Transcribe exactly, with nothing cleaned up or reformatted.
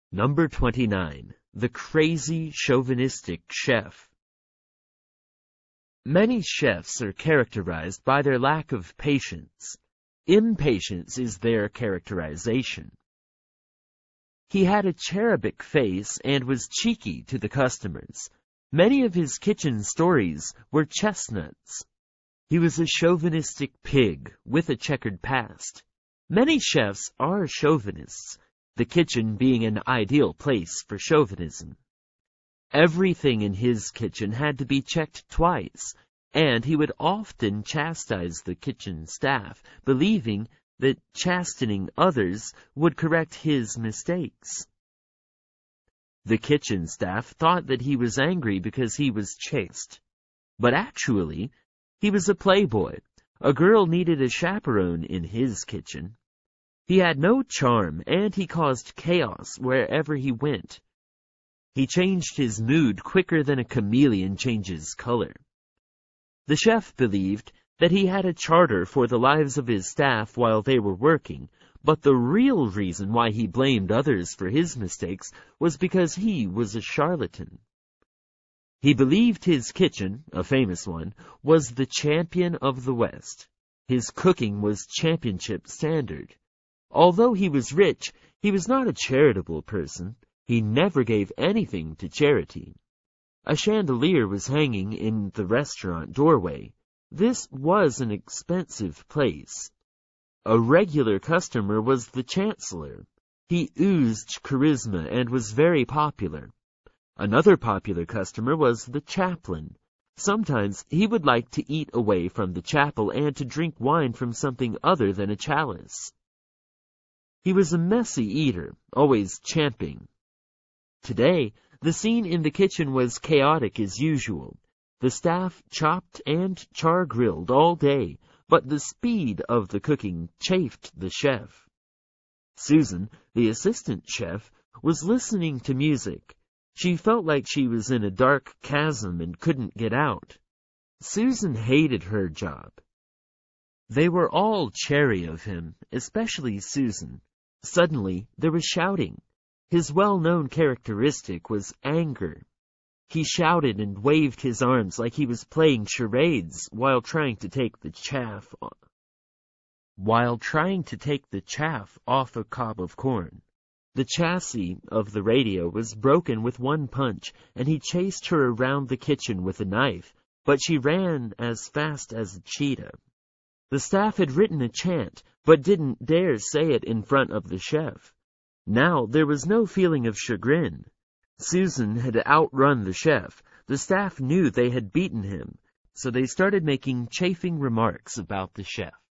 Number twenty-nine. The Crazy Chauvinistic Chef. Many chefs are characterized by their lack of patience. Impatience is their characterization. He had a cherubic face and was cheeky to the customers. Many of his kitchen stories were chestnuts. He was a chauvinistic pig with a checkered past. Many chefs are chauvinists, the kitchen being an ideal place for chauvinism. Everything in his kitchen had to be checked twice, and he would often chastise the kitchen staff, believing that chastening others would correct his mistakes. The kitchen staff thought that he was angry because he was chaste. But actually, he was a playboy. A girl needed a chaperone in his kitchen. He had no charm, and he caused chaos wherever he went. He changed his mood quicker than a chameleon changes color. The chef believed that he had a charter for the lives of his staff while they were working, but the real reason why he blamed others for his mistakes was because he was a charlatan. He believed his kitchen, a famous one, was the champion of the West. His cooking was championship standard. Although he was rich, he was not a charitable person. He never gave anything to charity. A chandelier was hanging in the restaurant doorway. This was an expensive place. A regular customer was the chancellor. He oozed charisma and was very popular. Another popular customer was the chaplain. Sometimes he would like to eat away from the chapel and to drink wine from something other than a chalice. He was a messy eater, always champing. Today, the scene in the kitchen was chaotic as usual. The staff chopped and char-grilled all day, but the speed of the cooking chafed the chef. Susan, the assistant chef, was listening to music. She felt like she was in a dark chasm and couldn't get out. Susan hated her job. They were all chary of him, especially Susan. Suddenly, there was shouting. His well-known characteristic was anger. He shouted and waved his arms like he was playing charades while trying to take the chaff while trying to take the chaff off a cob of corn. The chassis of the radio was broken with one punch, and he chased her around the kitchen with a knife, but she ran as fast as a cheetah. The staff had written a chant, but didn't dare say it in front of the chef. Now there was no feeling of chagrin. Susan had outrun the chef. The staff knew they had beaten him, so they started making chaffing remarks about the chef.